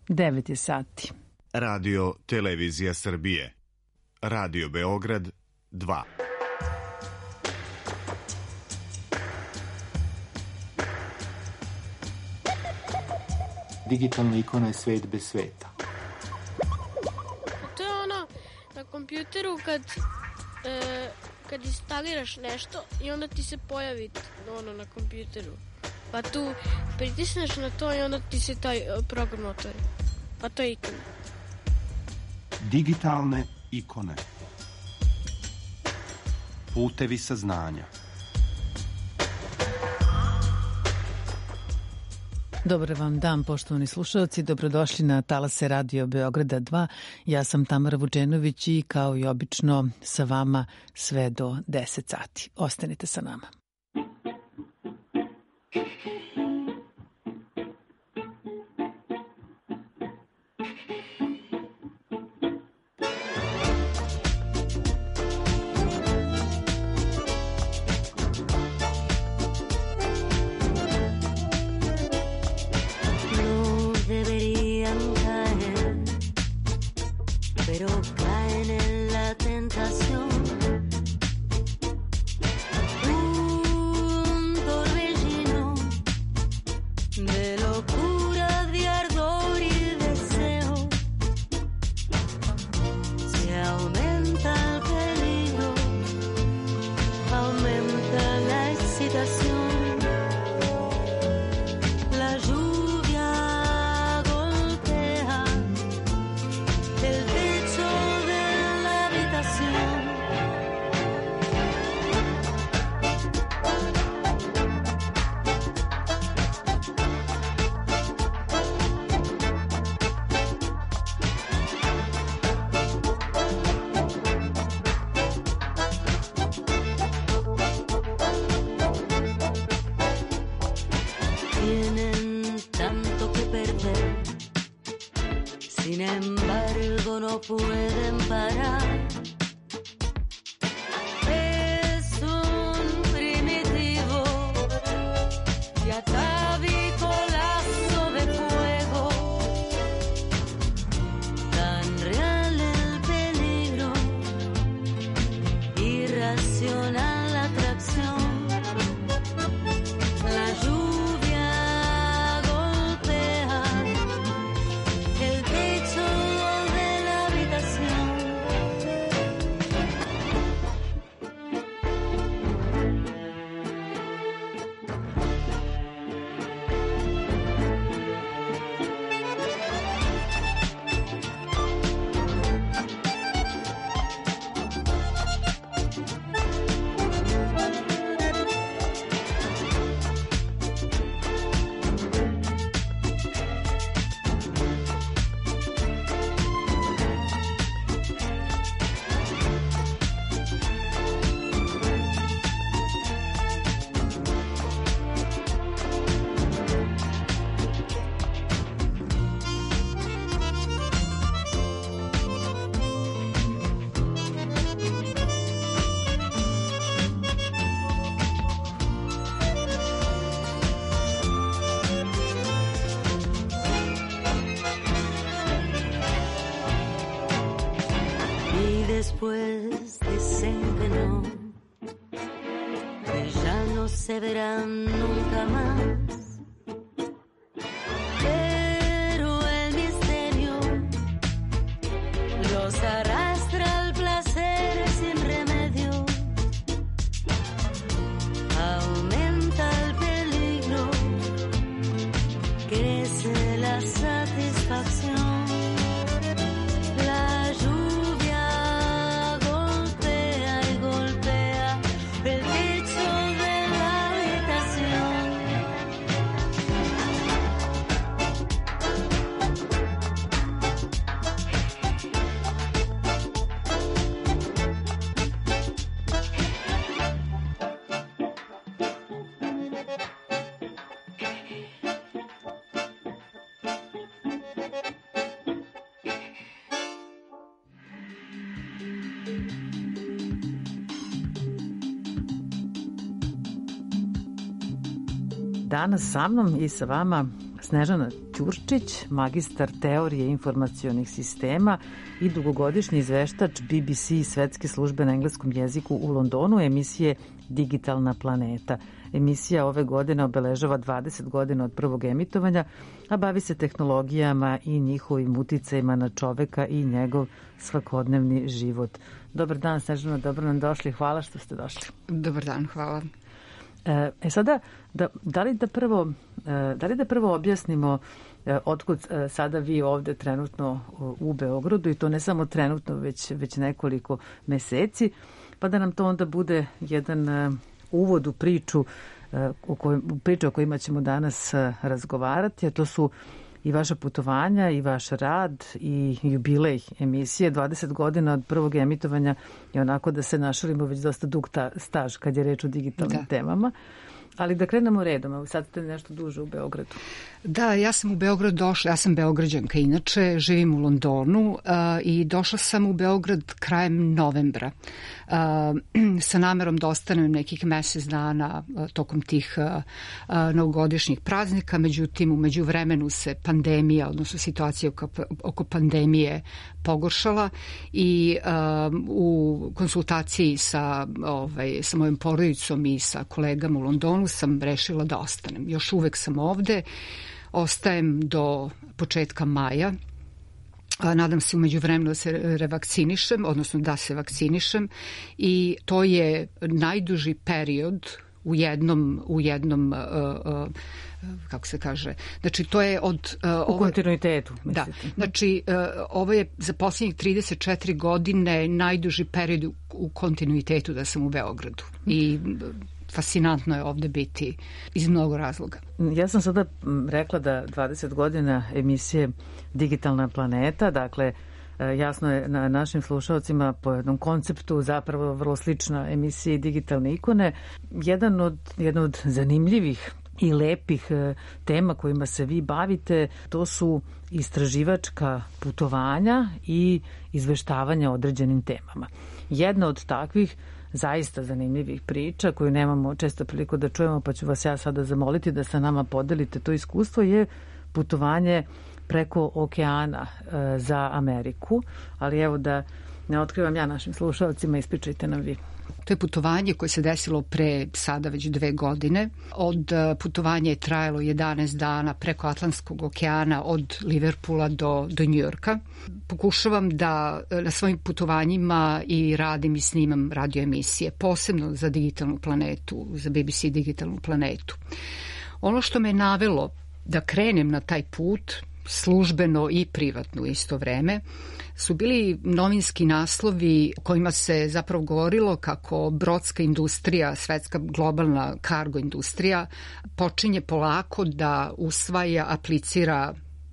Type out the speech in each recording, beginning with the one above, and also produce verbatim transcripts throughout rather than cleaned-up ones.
devet je sati. Radio Televizija Srbije. Radio Beograd dva. Digitalna ikona je svet bez sveta. To je ono na kompjuteru kad, e, kad instaliraš nešto i onda ti se pojavi ono na kompjuteru. Pa tu pritisneš na to i onda ti se taj program otvori. Pa to je ikona. Digitalne ikone. Putevi saznanja. Dobar vam dan, poštovani slušalci, dobrodošli na talase Radio Beograda dva. Ja sam Tamara Vučenović i kao i obično sa vama sve do deset sati. Ostanite sa nama. Después dicen que no, que ya no se verán nunca más. Pero el misterio los arrastra al placer sin remedio. Aumenta el peligro, crece la satisfacción. Danas sa mnom i sa vama Snežana Ćurčić, magistar teorije informacionih sistema i dugogodišnji izveštač B B C svetske službe na engleskom jeziku u Londonu emisije Digitalna planeta. Emisija ove godine obeležava dvadeset godina od prvog emitovanja, a bavi se tehnologijama i njihovim uticajima na čoveka i njegov svakodnevni život. Dobar dan, Snežana, dobro nam došli. Hvala što ste došli. Dobar dan, hvala. E sada, da, da, li da, prvo, da li da prvo objasnimo otkud sada vi ovde trenutno u Beogradu, i to ne samo trenutno, već, već nekoliko meseci, pa da nam to onda bude jedan uvod u priču, o kojoj, priču o kojima ćemo danas razgovarati, a to su i vaša putovanja i vaš rad i jubilej emisije. dvadeset godina od prvog emitovanja je onako, da se našalimo, već dosta dug ta, staž kad je reč o digitalnim da. temama. Ali da krenemo redom, sad ste nešto duže u Beogradu. Da, ja sam u Beograd došla, ja sam Beograđanka inače, živim u Londonu uh, i došla sam u Beograd krajem novembra uh, sa namerom da ostanem nekih mesec dana uh, tokom tih uh, uh, novogodišnjih praznika, međutim u međuvremenu se pandemija, odnosno situacija oko, oko pandemije pogoršala i uh, u konsultaciji sa, ovaj, sa mojom porodicom i sa kolegama u Londonu sam rešila da ostanem. Još uvek sam ovde, ostajem do početka maja. Nadam se umeđu vremenu da se revakcinišem, odnosno da se vakcinišem, i to je najduži period u jednom, u jednom uh, uh, kako se kaže, znači to je od... Uh, u kontinuitetu, mislite? Da, znači uh, ovo je za posljednjih trideset četiri godine najduži period u, u kontinuitetu da sam u Beogradu. I fascinantno je ovde biti iz mnogo razloga. Ja sam sada rekla da dvadeset godina emisije Digitalna planeta, dakle jasno je na našim slušalcima po jednom konceptu zapravo vrlo slična emisiji Digitalne ikone. Jedan od, jedan od zanimljivih i lepih tema kojima se vi bavite, to su istraživačka putovanja i izveštavanja o određenim temama. Jedna od takvih zaista zanimljivih priča koju nemamo često priliku da čujemo, pa ću vas ja sada zamoliti da sa nama podelite to iskustvo, je putovanje preko okeana e, za Ameriku, ali evo da ne otkrivam ja našim slušalcima, ispričajte nam vi. To je putovanje koje se desilo pre sada već dve godine. Od putovanja je trajalo jedanaest dana preko Atlantskog okeana od Liverpoola do, do Njujorka. Pokušavam da na svojim putovanjima i radim i snimam radio emisije, posebno za Digitalnu planetu, za B B C Digitalnu planetu. Ono što me navelo da krenem na taj put, službeno i privatno isto vreme, su bili novinski naslovi kojima se zapravo govorilo kako brodska industrija, svetska globalna kargo industrija, počinje polako da usvaja, aplicira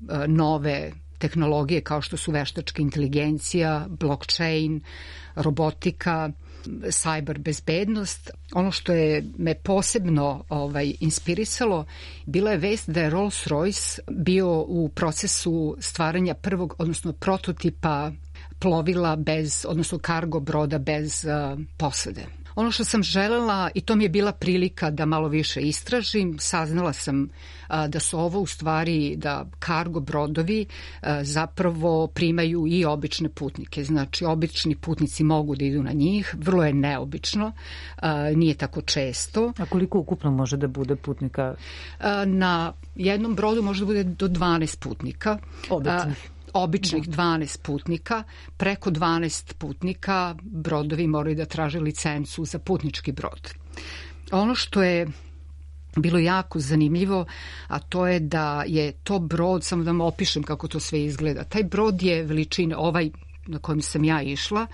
nove tehnologije kao što su veštačka inteligencija, blockchain, robotika, cyber bezbednost. Ono što je me posebno ovaj, inspirisalo bila je vest da je Rolls-Royce bio u procesu stvaranja prvog, odnosno prototipa plovila bez, odnosno kargo broda bez uh, posade. Ono što sam želela, i to mi je bila prilika da malo više istražim, saznala sam a, da su ovo u stvari, da kargo brodovi a, zapravo primaju i obične putnike. Znači, obični putnici mogu da idu na njih, vrlo je neobično, a, nije tako često. A koliko ukupno može da bude putnika? A, na jednom brodu može da bude do dvanaest putnika. Običnih. Običnih dvanaest putnika, preko dvanaest putnika brodovi moraju da traže licencu za putnički brod. Ono što je bilo jako zanimljivo, a to je da je to brod, samo da vam opišem kako to sve izgleda. Taj brod je veličine, ovaj na kojem sam ja išla,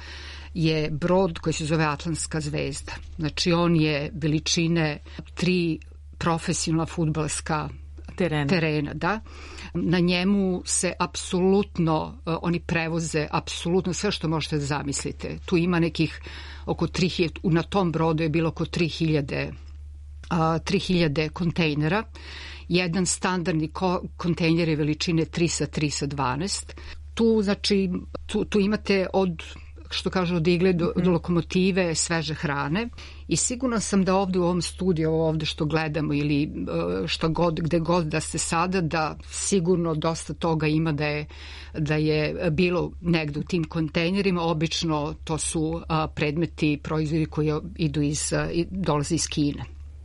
je brod koji se zove Atlantska zvezda. Znači on je veličine tri profesionalna fudbalska terena. terena da. Na njemu se apsolutno, oni prevoze apsolutno sve što možete da zamislite. Tu ima nekih oko tri hiljade, na tom brodu je bilo oko tri hiljade kontejnera. Jedan standardni ko, kontejner je veličine tri sa tri sa dvanaest. Tu, znači, tu, tu imate od što kaže, od igle do, do lokomotive, sveže hrane. I sigurna sam da ovde u ovom studiju, ovde što gledamo ili što god, gde god da ste sada, da sigurno dosta toga ima da je, da je bilo negde u tim kontejnerima. Obično to su predmeti, proizvodi koji idu iz, dolaze iz Kine.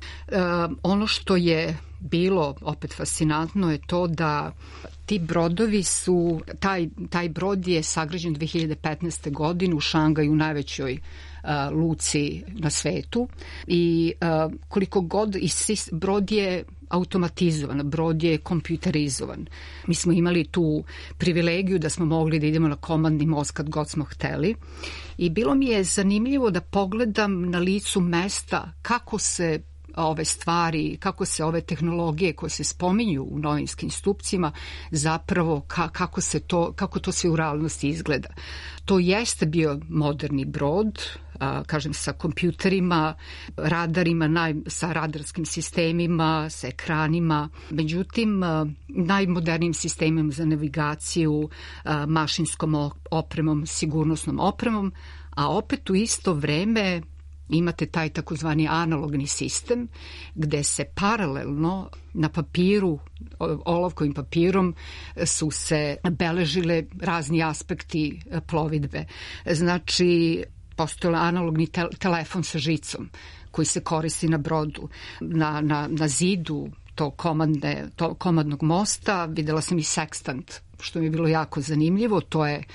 Ono što je bilo opet fascinantno je to da ti brodovi su, taj, taj brod je sagrađen dve hiljade petnaeste. godine u Šangaju, najvećoj uh, luci na svetu i uh, koliko god, i brod je automatizovan, brod je kompjuterizovan. Mi smo imali tu privilegiju da smo mogli da idemo na komandni most kad god smo hteli i bilo mi je zanimljivo da pogledam na licu mesta kako se ove stvari, kako se ove tehnologije koje se spominju u novinskim stupcima, zapravo ka, kako, se to, kako to sve u realnosti izgleda. To jeste bio moderni brod, a, kažem, sa kompjuterima, radarima, naj, sa radarskim sistemima, sa ekranima, međutim, a, najmodernijim sistemom za navigaciju, a, mašinskom opremom, sigurnosnom opremom, a opet u isto vreme imate taj takozvani analogni sistem gde se paralelno na papiru, olovkovim papirom su se beležile razni aspekti plovidbe. Znači, postojala analogni te telefon sa žicom koji se koristi na brodu. Na, na, na zidu tog komandne, to, komandnog mosta videla sam i sekstant, što mi je bilo jako zanimljivo. To je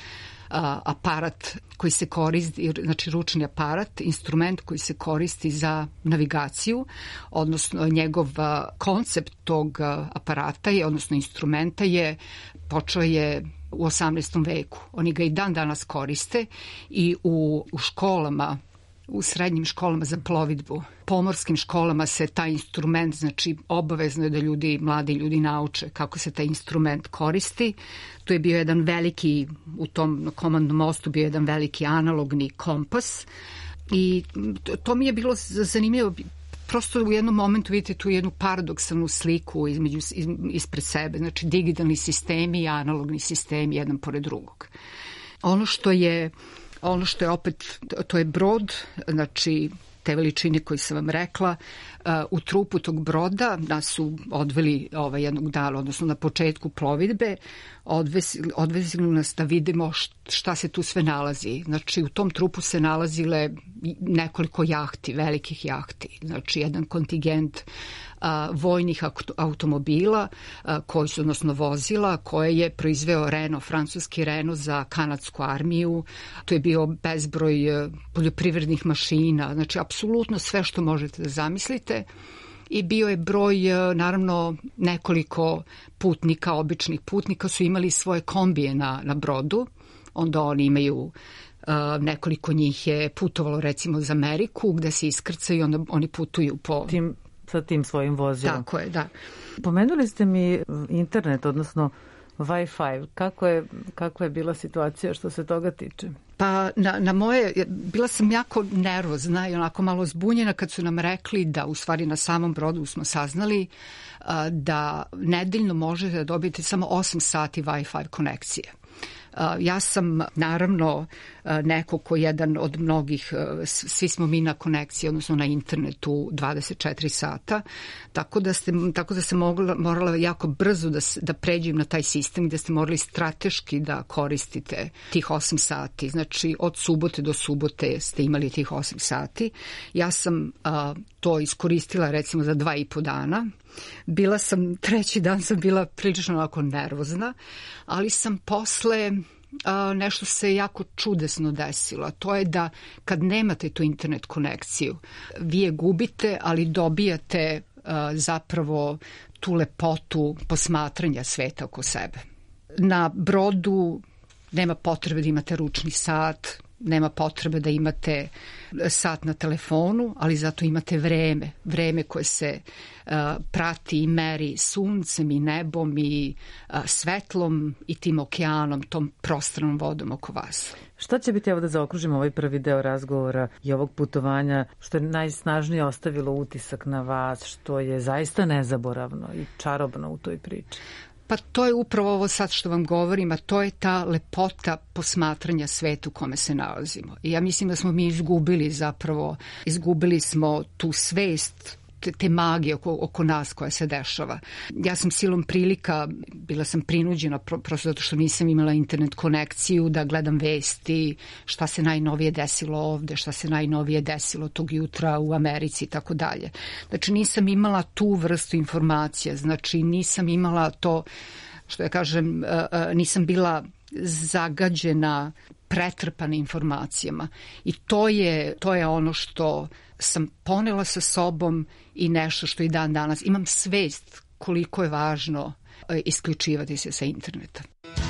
aparat koji se koristi, znači ručni aparat, instrument koji se koristi za navigaciju, odnosno njegov koncept tog aparata je, odnosno instrumenta je, počeo je u osamnaestom veku. Oni ga i dan danas koriste i u, u školama, u srednjim školama za plovidbu, pomorskim školama se taj instrument, znači obavezno je da ljudi, mladi ljudi nauče kako se taj instrument koristi. Tu je bio jedan veliki, u tom komandnom mostu bio jedan veliki analogni kompas i to, to mi je bilo zanimljivo. Prosto u jednom momentu vidite tu jednu paradoksalnu sliku između, ispred sebe, znači digitalni sistemi i analogni sistemi jedan pored drugog. Ono što je Ono što je opet, to je brod, znači te veličine koje sam vam rekla, u trupu tog broda nas su odveli ovaj, jednog dana, odnosno na početku plovidbe, odvezili, odvezili nas da vidimo šta se tu sve nalazi. Znači u tom trupu se nalazile nekoliko jahti, velikih jahti, znači jedan kontingent a, vojnih automobila a, koji su, odnosno vozila, koje je proizveo Renault, francuski Renault za kanadsku armiju. To je bio bezbroj poljoprivrednih mašina, znači apsolutno sve što možete da zamislite. I bio je broj, naravno, nekoliko putnika, običnih putnika su imali svoje kombije na, na brodu. Onda oni imaju, uh, nekoliko njih je putovalo recimo za Ameriku gde se iskrcaju i onda oni putuju po... Tim, sa tim svojim vozilom. Tako je, da. Pomenuli ste mi internet, odnosno Wi-Fi. Kako je, kako je bila situacija što se toga tiče? Pa na, na moje, bila sam jako nervozna i onako malo zbunjena kad su nam rekli da u stvari na samom brodu smo saznali a, da nedeljno možete da dobijete samo osam sati Wi-Fi konekcije. Ja sam naravno neko ko je jedan od mnogih, svi smo mi na konekciji, odnosno na internetu dvadeset četiri sata, tako da, ste, tako da sam mogla, morala jako brzo da, da pređem na taj sistem gde ste morali strateški da koristite tih osam sati. Znači od subote do subote ste imali tih osam sati. Ja sam a, to iskoristila recimo za dva i po dana. Bila sam, treći dan sam bila prilično onako nervozna, ali sam posle, a, nešto se jako čudesno desilo, a to je da kad nemate tu internet konekciju, vi je gubite, ali dobijate a, zapravo tu lepotu posmatranja sveta oko sebe. Na brodu nema potrebe da imate ručni sat, nema potrebe da imate sat na telefonu, ali zato imate vreme, vreme koje se uh, prati i meri suncem i nebom i uh, svetlom i tim okeanom, tom prostranom vodom oko vas. Šta će biti, evo da zaokružimo ovaj prvi deo razgovora i ovog putovanja, što je najsnažnije ostavilo utisak na vas, što je zaista nezaboravno i čarobno u toj priči? Pa to je upravo ovo sad što vam govorim, a to je ta lepota posmatranja sveta u kome se nalazimo. I ja mislim da smo mi izgubili zapravo, izgubili smo tu svest te, te magije oko, oko nas koja se dešava. Ja sam silom prilika, bila sam prinuđena pro, prosto zato što nisam imala internet konekciju, da gledam vesti, šta se najnovije desilo ovde, šta se najnovije desilo tog jutra u Americi i tako dalje. Znači nisam imala tu vrstu informacija, znači nisam imala to, što ja kažem, nisam bila zagađena, pretrpana informacijama. I to je, to je ono što sam ponela sa sobom i nešto što i dan danas imam svest koliko je važno isključivati se sa interneta.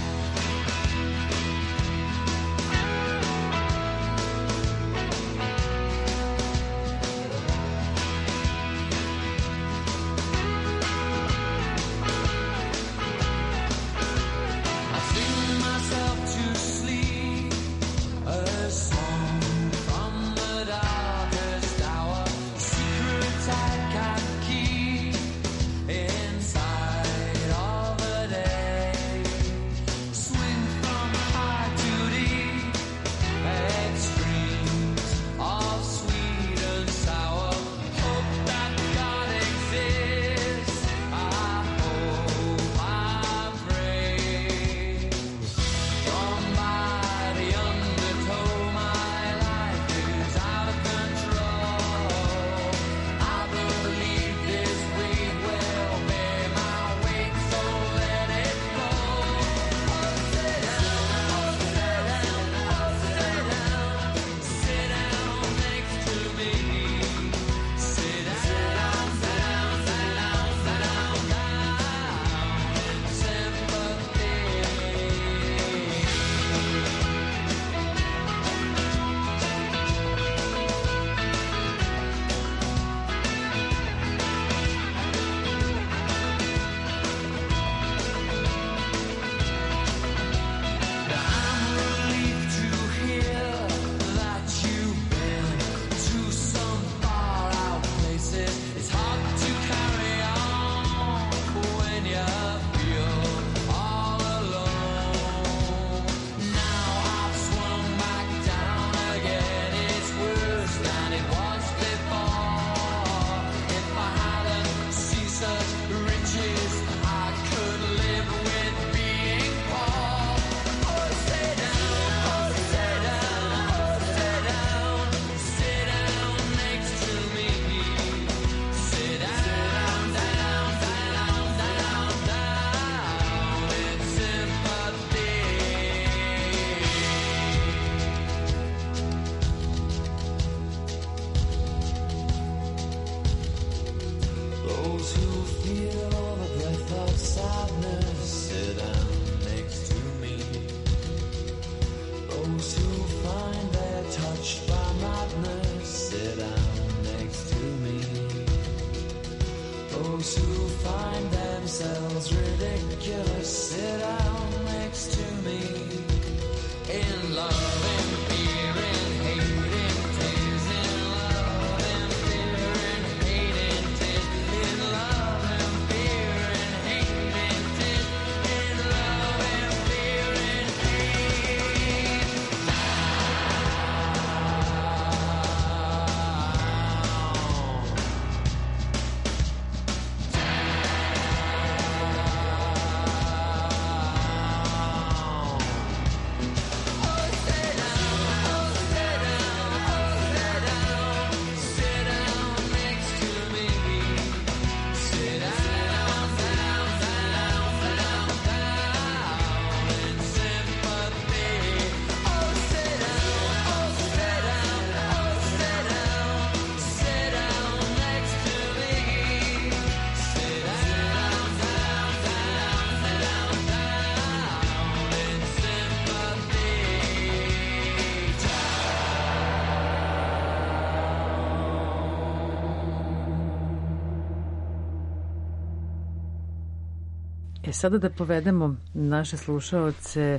E sada da povedemo naše slušaoce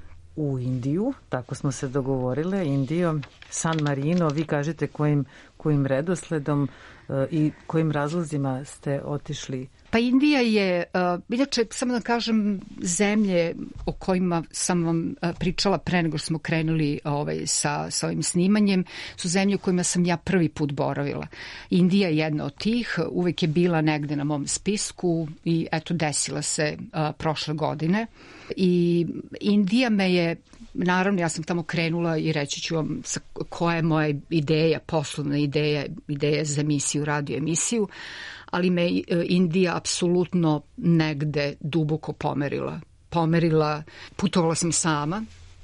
u Indiju, tako smo se dogovorile, Indijo, San Marino, vi kažete kojim, kojim redosledom e, i kojim razlozima ste otišli Pa Indija je, uh, inače, samo da kažem, zemlje o kojima sam vam uh, pričala pre nego što smo krenuli ovaj, sa, sa ovim snimanjem, su zemlje u kojima sam ja prvi put boravila. Indija je jedna od tih, uvek je bila negde na mom spisku i eto, desila se uh, prošle godine. I Indija me je, naravno, ja sam tamo krenula i reći ću vam sa koja je moja ideja, poslovna ideja, ideja za emisiju, radio emisiju, ali me Indija apsolutno negde duboko pomerila. Pomerila, putovala sam sama,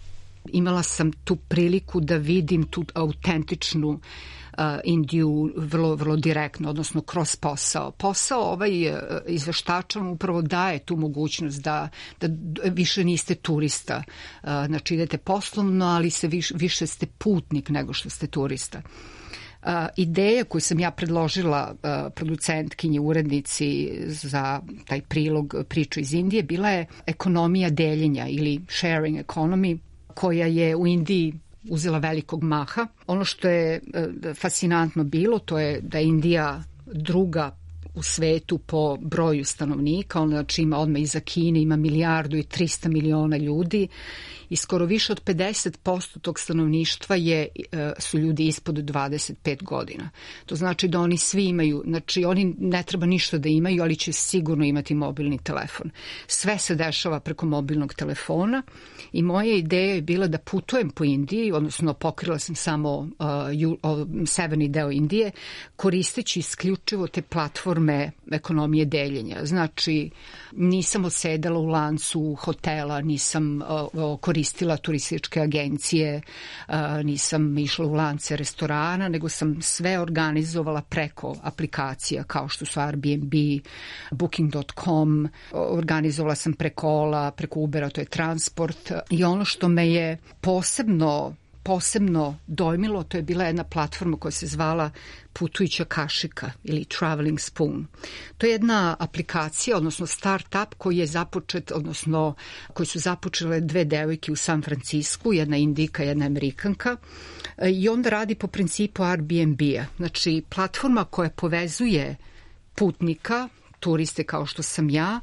imala sam tu priliku da vidim tu autentičnu uh, Indiju vrlo, vrlo direktno, odnosno kroz posao. Posao ovaj uh, izveštačan upravo daje tu mogućnost da, da više niste turista. Uh, znači idete poslovno, ali se viš, više ste putnik nego što ste turista. Uh, ideja koju sam ja predložila uh, producentkinji, urednici za taj prilog priču iz Indije bila je ekonomija deljenja ili sharing economy, koja je u Indiji uzela velikog maha. Ono što je uh, fascinantno bilo, to je da je Indija druga u svetu po broju stanovnika, ona znači ima odmah iza Kine, ima milijardu i trista miliona ljudi i skoro više od pedeset posto tog stanovništva je, su ljudi ispod dvadeset pet godina. To znači da oni svi imaju, znači oni ne treba ništa da imaju, ali će sigurno imati mobilni telefon. Sve se dešava preko mobilnog telefona i moja ideja je bila da putujem po Indiji, odnosno pokrila sam samo uh, ju, uh, severni deo Indije, koristeći isključivo te platforme ekonomije deljenja. Znači, nisam odsedala u lancu hotela, nisam uh, koristila turističke agencije, uh, nisam išla u lance restorana, nego sam sve organizovala preko aplikacija kao što su Airbnb, booking dot com, organizovala sam preko Ola, preko Ubera, to je transport. I ono što me je posebno posebno dojmilo, to je bila jedna platforma koja se zvala Putujuća kašika ili Traveling Spoon. To je jedna aplikacija, odnosno start-up koji je započet, odnosno koji su započele dve devojke u San Francisku, jedna Indijka, jedna Amerikanka, i onda radi po principu Airbnb-a. Znači, platforma koja povezuje putnika, turiste kao što sam ja,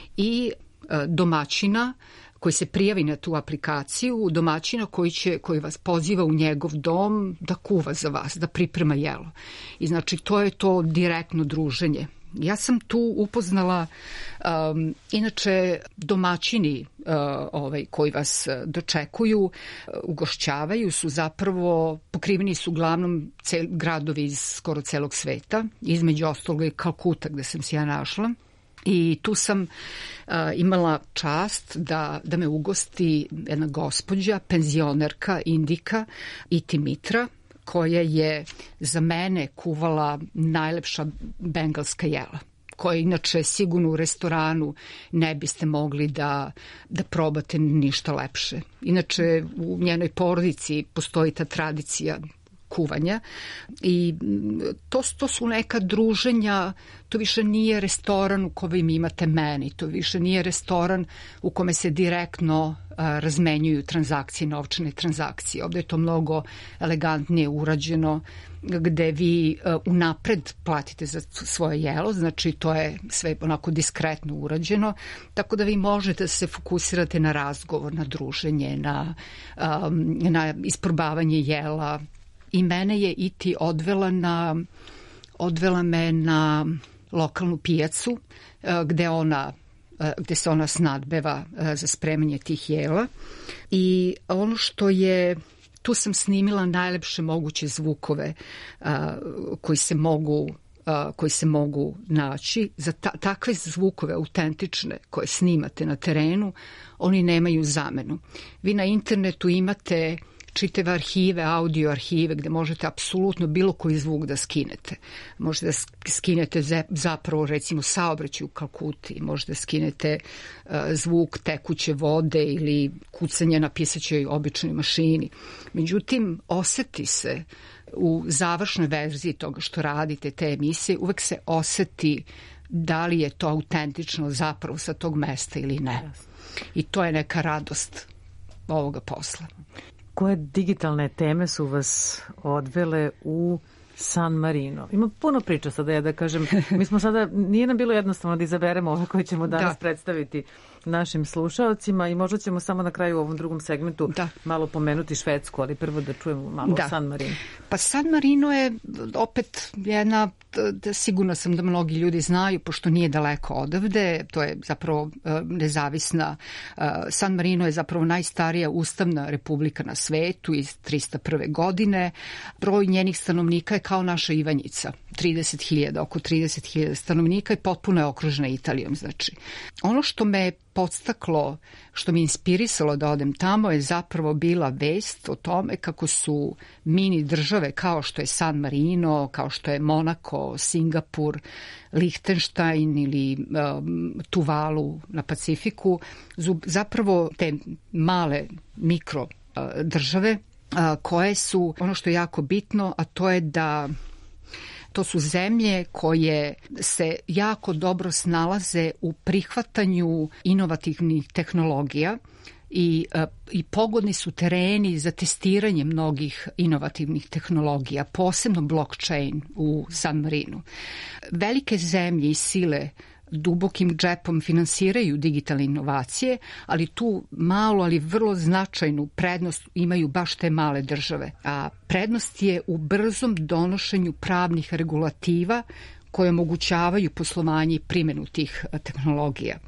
i domaćina koji se prijavi na tu aplikaciju, domaćina koji, će, koji vas poziva u njegov dom da kuva za vas, da priprema jelo. I znači to je to direktno druženje. Ja sam tu upoznala, um, inače domaćini uh, ovaj, koji vas dočekuju, uh, ugošćavaju su zapravo, pokriveni su uglavnom cel, gradovi iz skoro celog sveta, između ostalog i Kalkuta gde sam se ja našla. I tu sam uh, imala čast da, da me ugosti jedna gospođa, penzionerka Indika Iti Mitra, koja je za mene kuvala najlepša bengalska jela, koje inače sigurno u restoranu ne biste mogli da, da probate ništa lepše. Inače u njenoj porodici postoji ta tradicija kuvanja i to, to su neka druženja, to više nije restoran u kojem imate meni, to više nije restoran u kome se direktno a, razmenjuju transakcije, novčane transakcije. Ovde je to mnogo elegantnije urađeno, gde vi a, unapred platite za svoje jelo, znači to je sve onako diskretno urađeno, tako da vi možete da se fokusirate na razgovor, na druženje, na, a, na isprobavanje jela. I mene je Iti odvela na, odvela me na lokalnu pijacu gde ona, gde se ona snadbeva za spremanje tih jela. I ono što je, tu sam snimila najlepše moguće zvukove koji se mogu koji se mogu naći. Za ta, takve zvukove autentične koje snimate na terenu, oni nemaju zamenu. Vi na internetu imate čitave arhive, audio arhive gde možete apsolutno bilo koji zvuk da skinete. Možete da skinete zapravo recimo saobraćaj u Kalkuti, možete da skinete uh, zvuk tekuće vode ili kucanje na pisaćoj običnoj mašini. Međutim, oseti se u završnoj verziji toga što radite, te emisije, uvek se oseti da li je to autentično zapravo sa tog mesta ili ne. I to je neka radost ovoga posla. Koje digitalne teme su vas odvele u San Marino. Ima puno priča sada, ja da kažem. Mi smo sada, nije nam bilo jednostavno da izaberemo ove koje ćemo danas da. predstaviti našim slušaocima i možda ćemo samo na kraju u ovom drugom segmentu da. malo pomenuti Švedsku, ali prvo da čujemo malo da. o San Marino. Pa San Marino je opet jedna, da, sigurno sam da mnogi ljudi znaju, pošto nije daleko odavde, to je zapravo nezavisna. San Marino je zapravo najstarija ustavna republika na svetu iz trista prve godine. Broj njenih stanovnika je kao naša Ivanjica, trideset hiljada, oko trideset hiljada stanovnika i potpuno je okružena Italijom. Znači, ono što me podstaklo, što mi inspirisalo da odem tamo je zapravo bila vest o tome kako su mini države kao što je San Marino, kao što je Monako, Singapur, Lihtenštajn ili um, Tuvalu na Pacifiku, zapravo te male mikro uh, države uh, koje su, ono što je jako bitno, a to je da to su zemlje koje se jako dobro snalaze u prihvatanju inovativnih tehnologija i, i pogodni su tereni za testiranje mnogih inovativnih tehnologija, posebno blockchain u San Marinu. Velike zemlje i sile dubokim džepom finansiraju digitalne inovacije, ali tu malu, ali vrlo značajnu prednost imaju baš te male države. A prednost je u brzom donošenju pravnih regulativa koje omogućavaju poslovanje i primjenu tih tehnologija.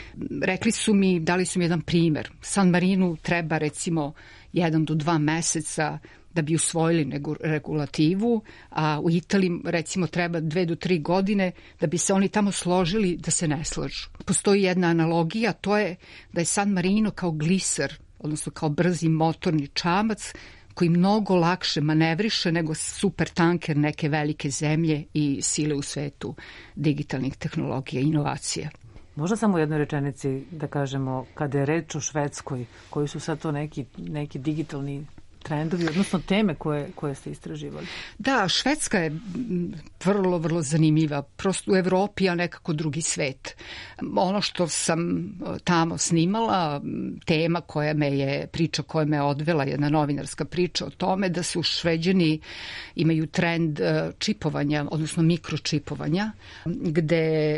Rekli su mi, dali su mi jedan primjer. San Marinu treba recimo jedan do dva meseca da bi usvojili regulativu, a u Italiji recimo treba dve do tri godine da bi se oni tamo složili da se ne slažu. Postoji jedna analogija, to je da je San Marino kao gliser, odnosno kao brzi motorni čamac koji mnogo lakše manevriše nego super tanker neke velike zemlje i sile u svetu digitalnih tehnologija i inovacija. Možda samo u jednoj rečenici da kažemo, kada je reč o Švedskoj, koji su sad to neki, neki digitalni trendovi, odnosno teme koje, koje ste istraživali? Da, Švedska je vrlo, vrlo zanimljiva. Prosto u Evropi, a nekako drugi svet. Ono što sam tamo snimala, tema koja me je, priča koja me je odvela, jedna novinarska priča o tome da su Šveđani imaju trend čipovanja, odnosno mikročipovanja, gde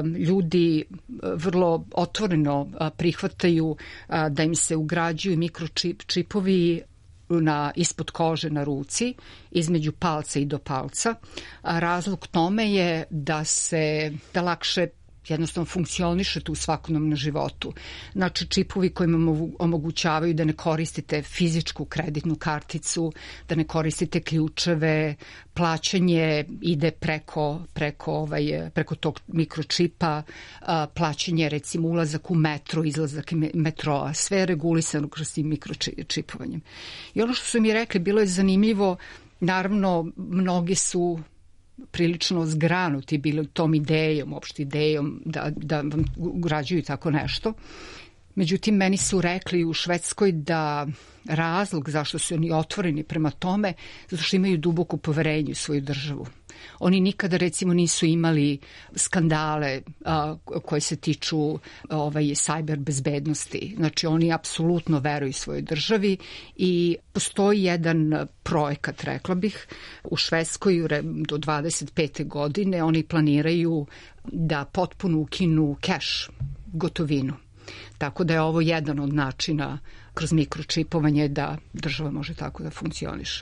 ljudi vrlo otvoreno prihvataju da im se ugrađuju mikročipovi na ispod kože na ruci, između palca i do palca. A razlog tome je da se da lakše jednostavno funkcionišete u svakodnevnom životu. Znači, čipovi koji vam omogućavaju da ne koristite fizičku kreditnu karticu, da ne koristite ključeve, plaćanje ide preko, preko, ovaj, preko tog mikročipa, plaćanje, recimo, ulazak u metro, izlazak metroa, sve je regulisano kroz tim mikročipovanjem. I ono što su mi rekli, bilo je zanimljivo, naravno, mnogi su prilično zgranuti bili tom idejom, uopšte idejom da, da vam ugrađuju tako nešto. Međutim, meni su rekli u Švedskoj da razlog zašto su oni otvoreni prema tome, zato što imaju duboko poverenje u svoju državu. Oni nikada, recimo, nisu imali skandale a, koje se tiču ovaj, cyber bezbednosti. Znači, oni apsolutno veruju svojoj državi i postoji jedan projekat, rekla bih, u Švedskoj do dvadeset pete godine. Oni planiraju da potpuno ukinu keš, gotovinu. Tako da je ovo jedan od načina kroz mikročipovanje da država može tako da funkcioniše.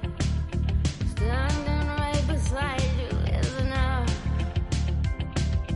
Standing right beside you is enough.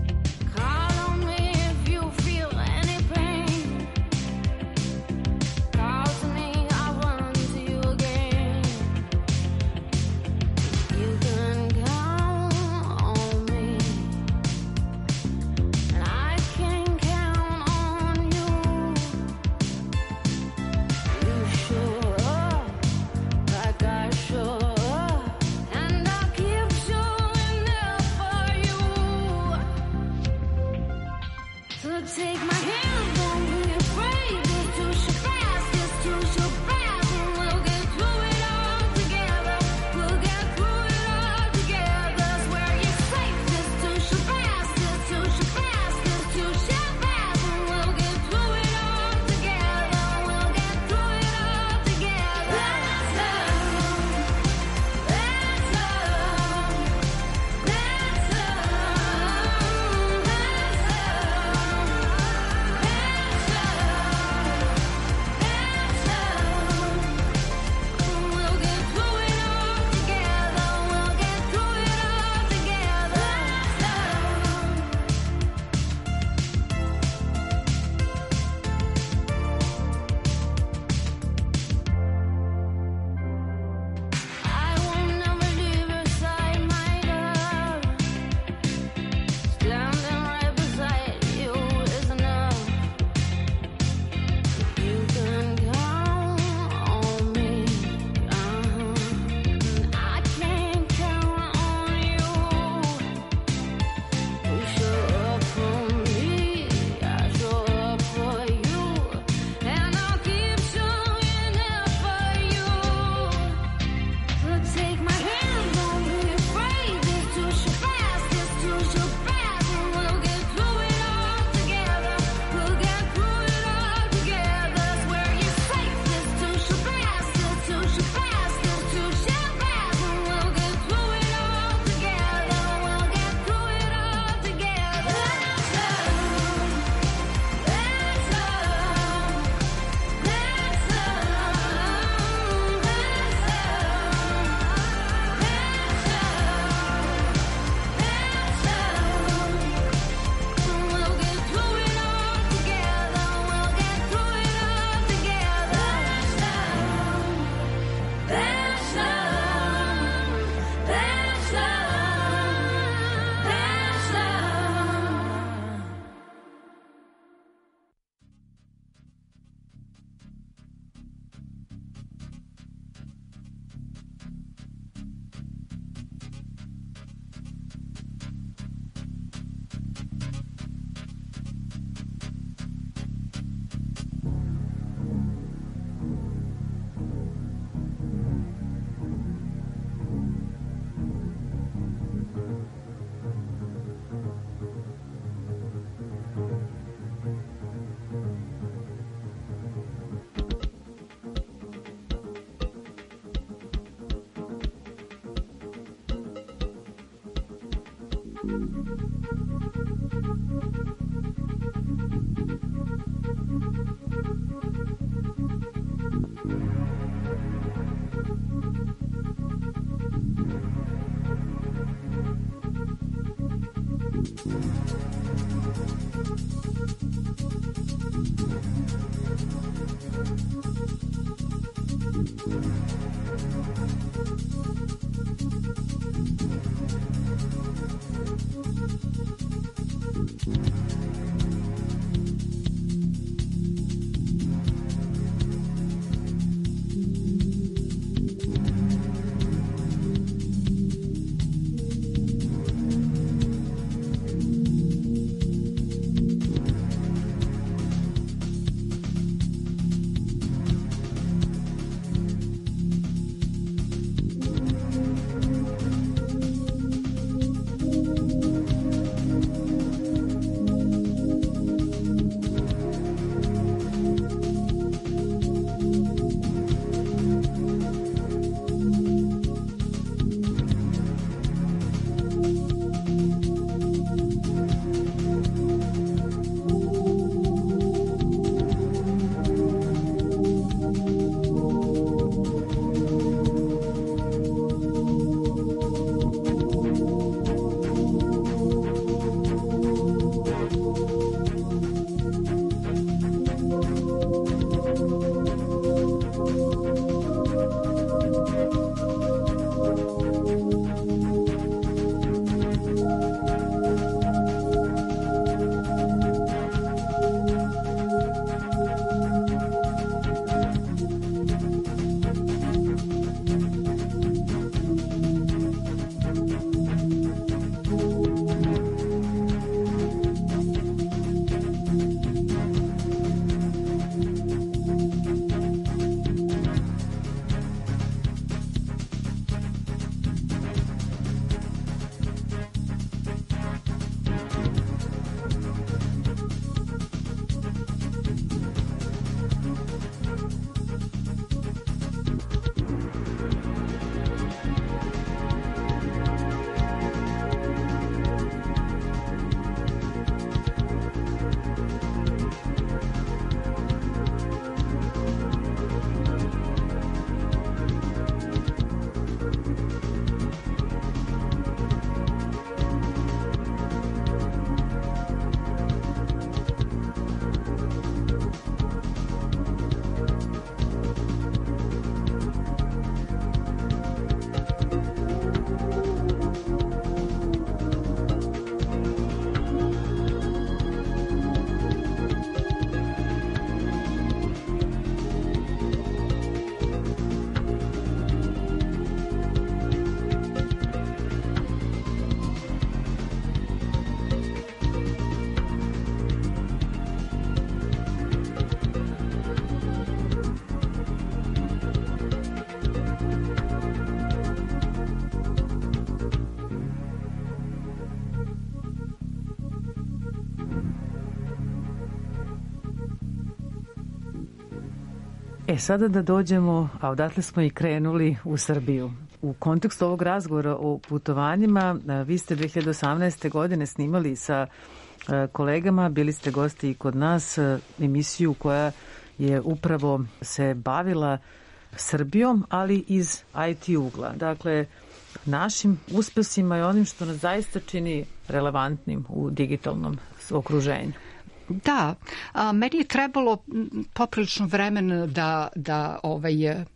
E, sada da dođemo, a odatle smo i krenuli u Srbiju. U kontekstu ovog razgovora o putovanjima, vi ste dve hiljade osamnaeste. godine snimali sa kolegama, bili ste gosti i kod nas, emisiju koja je upravo se bavila Srbijom, ali iz I T ugla. Dakle, našim uspesima i onim što nas zaista čini relevantnim u digitalnom okruženju. Da, a, meni je trebalo poprilično vremena da, da ovaj,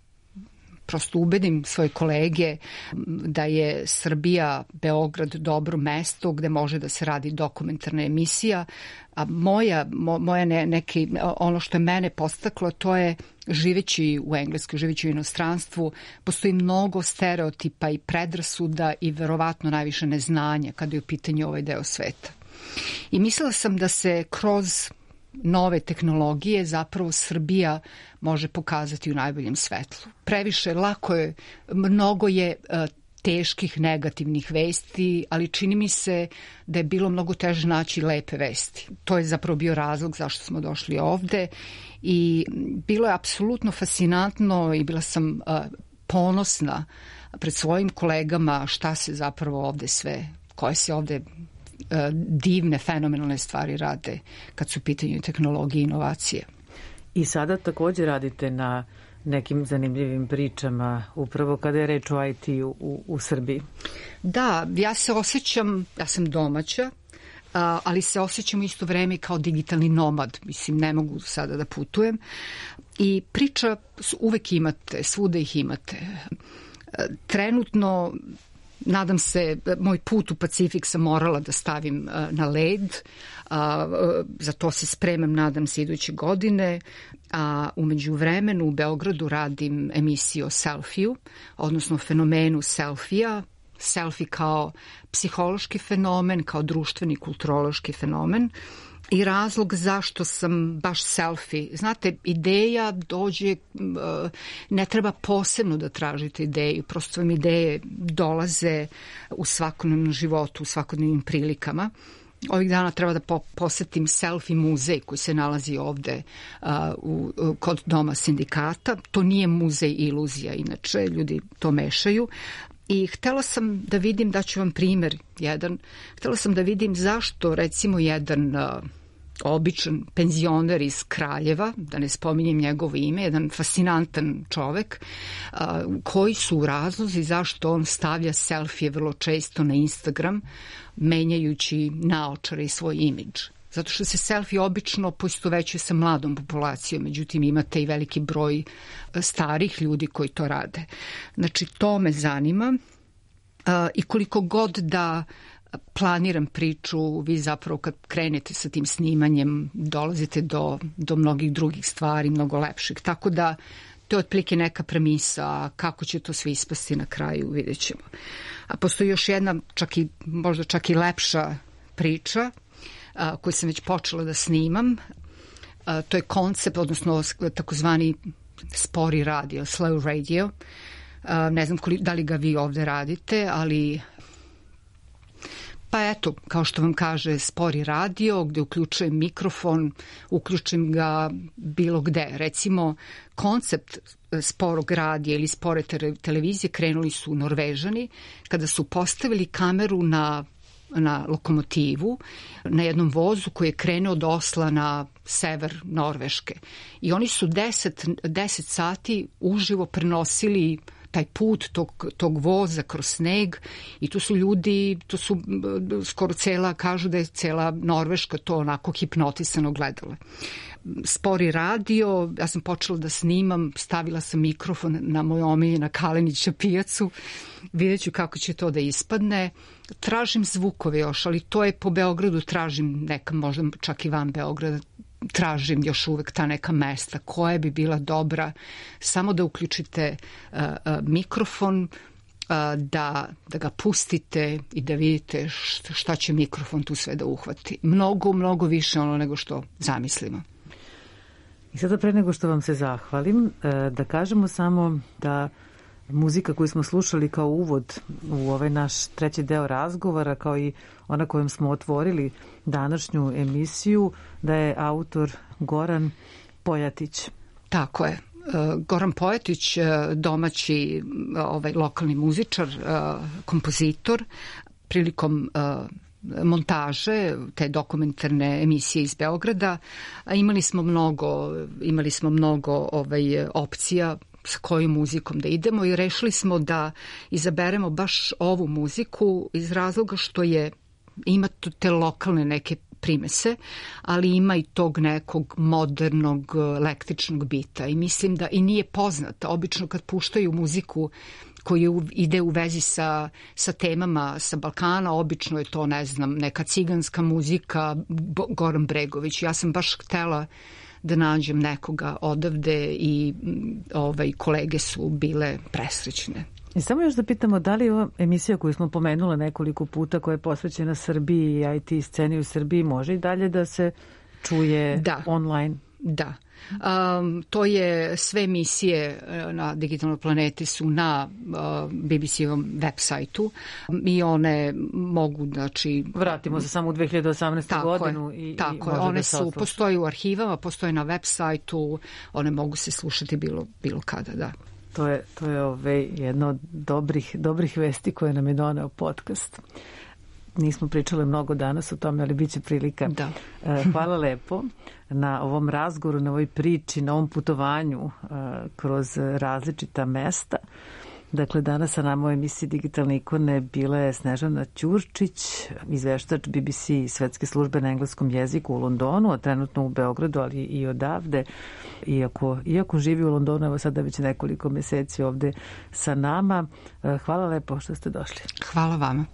prosto ubedim svoje kolege da je Srbija, Beograd dobro mesto gde može da se radi dokumentarna emisija, a moja, mo, moja ne, neki, ono što je mene podstaklo, to je živeći u Engleskoj, živeći u inostranstvu, postoji mnogo stereotipa i predrasuda i verovatno najviše neznanja kada je u pitanju ovaj deo sveta. I mislila sam da se kroz nove tehnologije zapravo Srbija može pokazati u najboljem svetlu. Previše lako je, mnogo je uh, teških negativnih vesti, ali čini mi se da je bilo mnogo teže naći lepe vesti. To je zapravo bio razlog zašto smo došli ovde i bilo je apsolutno fascinantno i bila sam uh, ponosna pred svojim kolegama šta se zapravo ovde sve koje se ovde divne, fenomenalne stvari rade kad su u pitanju tehnologije i inovacije. I sada takođe radite na nekim zanimljivim pričama, upravo kada je reč o I T-u u, u Srbiji. Da, ja se osjećam, ja sam domaća, ali se osjećam u isto vreme kao digitalni nomad. Mislim, ne mogu sada da putujem. I priča uvek imate, svuda ih imate. Trenutno, nadam se, moj put u Pacifik sam morala da stavim na led. Za to se spremam, nadam se, iduće godine. A umeđu vremenu u Beogradu radim emisiju o selfiju, odnosno fenomenu selfija. Selfie kao psihološki fenomen, kao društveni kulturološki fenomen. I razlog zašto sam baš selfie. Znate, ideja dođe, ne treba posebno da tražite ideju, prosto vam ideje dolaze u svakodnevnom životu, u svakodnevnim prilikama. Ovih dana treba da po, posetim selfie muzej koji se nalazi ovde uh, u, kod Doma sindikata. To nije muzej iluzija, inače ljudi to mešaju. I htela sam da vidim, daću vam primer jedan, htela sam da vidim zašto recimo jedan uh, običan penzioner iz Kraljeva, da ne spominjem njegovo ime, jedan fascinantan čovek, uh, koji su razlozi zašto on stavlja selfije vrlo često na Instagram, menjajući naočare i svoj imidž. Zato što se selfie obično poistovećuje sa mladom populacijom, međutim imate i veliki broj starih ljudi koji to rade. Znači, to me zanima uh, i koliko god da planiram priču, vi zapravo kad krenete sa tim snimanjem dolazite do, do mnogih drugih stvari, mnogo lepših. Tako da to je otprilike neka premisa, kako će to sve ispasti na kraju, vidjet ćemo. A postoji još jedna, čak i, možda čak i lepša priča, a, koju sam već počela da snimam. A, to je koncept, odnosno takozvani spori radio, slow radio. A, ne znam koli, da li ga vi ovde radite, ali pa eto, kao što vam kaže, spori radio, gde uključujem mikrofon, uključujem ga bilo gde. Recimo, koncept sporog radija ili spore televizije krenuli su Norvežani kada su postavili kameru na, na lokomotivu na jednom vozu koji je krenuo od Osla na sever Norveške. I oni su deset, deset sati uživo prenosili taj put tog, tog voza kroz sneg i tu su ljudi, to su skoro cela, kažu da je cela Norveška to onako hipnotisano gledala. Spori radio, ja sam počela da snimam, stavila sam mikrofon na moj omilje na Kalenića pijacu, vidjet ću kako će to da ispadne. Tražim zvukove još, ali to je po Beogradu, tražim neka, možda čak i van Beograda, tražim još uvek ta neka mesta koja bi bila dobra, samo da uključite uh, uh, mikrofon, uh, da, da ga pustite i da vidite šta, šta će mikrofon tu sve da uhvati. Mnogo, mnogo više ono nego što zamislimo. I sada pre nego što vam se zahvalim, da kažemo samo da muzika koju smo slušali kao uvod u ovaj naš treći deo razgovora, kao i ona kojom smo otvorili današnju emisiju, da je autor Goran Pojatić. Tako je. Goran Pojatić, domaći ovaj, lokalni muzičar, kompozitor, prilikom montaže te dokumentarne emisije iz Beograda, imali smo mnogo, imali smo mnogo ovaj, opcija s kojom muzikom da idemo i rešili smo da izaberemo baš ovu muziku iz razloga što je, ima te lokalne neke primese, ali ima i tog nekog modernog električnog bita i mislim da i nije poznata. Obično kad puštaju muziku koji ide u vezi sa, sa temama sa Balkana, obično je to, ne znam, neka ciganska muzika, Goran Bregović. Ja sam baš htela da nađem nekoga odavde i ovaj, kolege su bile presrećne. I samo još da pitamo, da li ova emisija koju smo pomenula nekoliko puta, koja je posvećena Srbiji i I T sceni u Srbiji, može i dalje da se čuje da. online? Da. Um, to je, sve emisije na Digitalnoj planeti su na uh, B B C-ovom web sajtu i one mogu, znači... Vratimo se samo u dve hiljade osamnaeste. Tako godinu je, i, tako i je. One da su, postoje u arhivama, postoje na web sajtu, one mogu se slušati bilo, bilo kada, da. To je, to je ove, jedno od dobrih, dobrih vesti koje nam je doneo podcast. nismo pričale mnogo danas o tome, ali bit će prilika. Da. Hvala lepo na ovom razgovoru, na ovoj priči, na ovom putovanju kroz različita mesta. Dakle, danas sa nama u emisiji Digitalne ikone bila je Snežana Ćurčić, izveštač B B C svetske službe na engleskom jeziku u Londonu, a trenutno u Beogradu, ali i odavde. Iako, iako živi u Londonu, evo sada već nekoliko meseci ovde sa nama. Hvala lepo što ste došli. Hvala vama.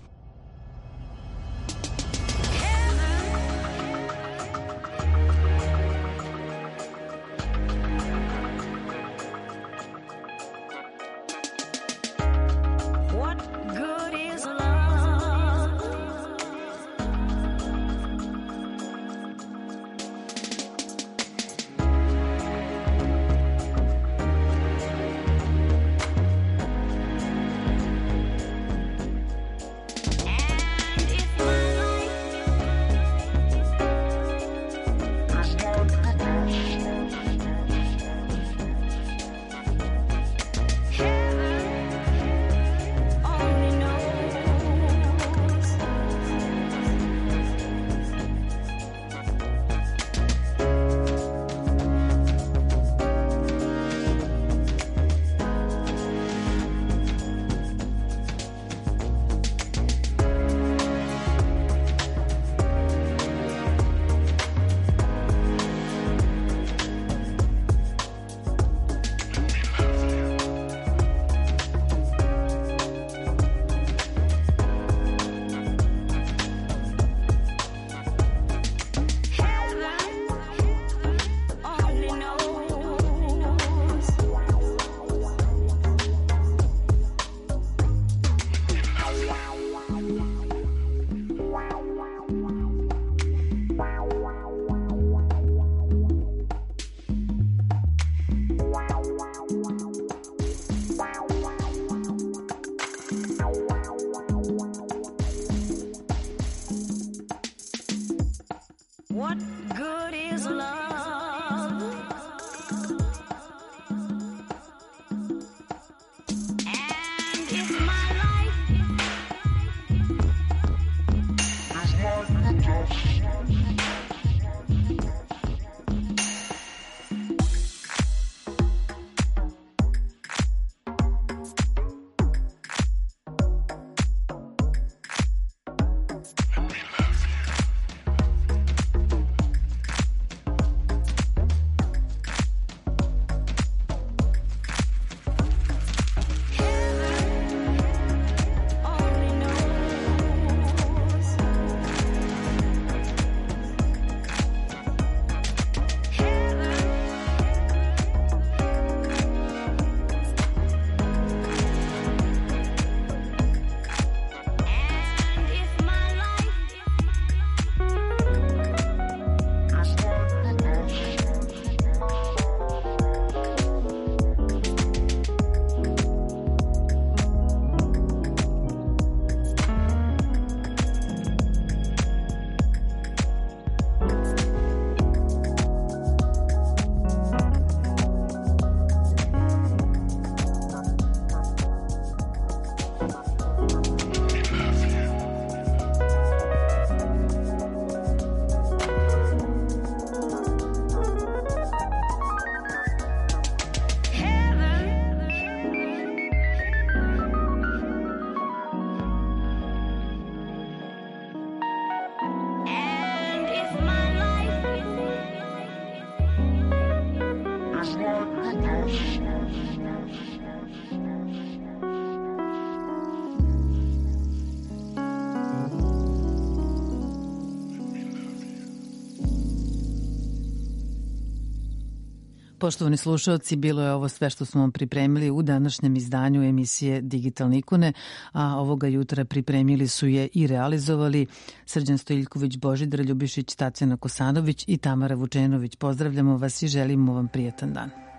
Poštovani slušalci, bilo je ovo sve što smo vam pripremili u današnjem izdanju emisije Digitalne ikone, a ovoga jutra pripremili su je i realizovali Srđan Stojiljković, Božidar Ljubišić, Tatjana Kosanović i Tamara Vučenović. Pozdravljamo vas i želimo vam prijatan dan.